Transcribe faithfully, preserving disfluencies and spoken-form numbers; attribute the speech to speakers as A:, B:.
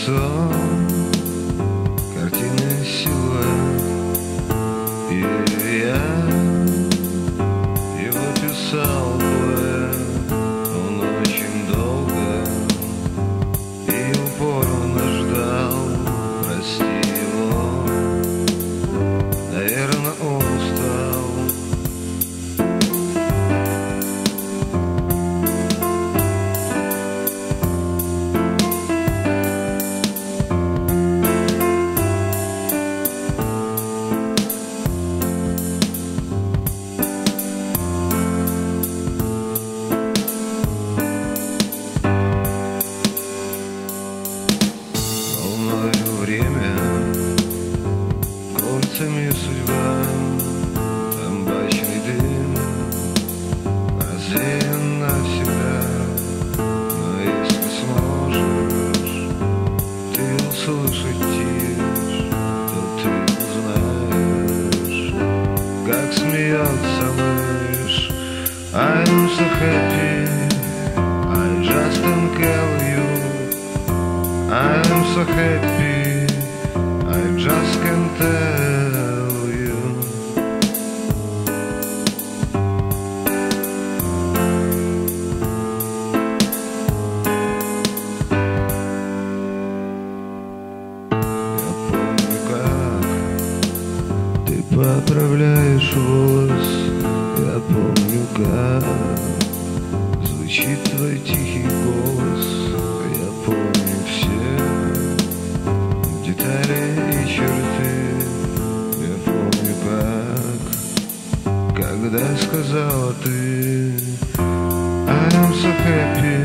A: лицо, картины силуэт. И я его писал поэт. Он очень долго и упорно ждал. Прости его, наверное, он устал. Время, кольцами судьба, табачный дым развеян навсегда. Но если сможешь ты услышать тишь, то ты узнаешь, как смеется мышь. I'm so happy, I just don't tell you. I'm so happy, I just can't tell you. Я помню, как ты поправляешь волос. Я помню, как звучит твой тихий голос. Я помню все детали и черты. Я помню, как, когда сказала ты I'm so happy.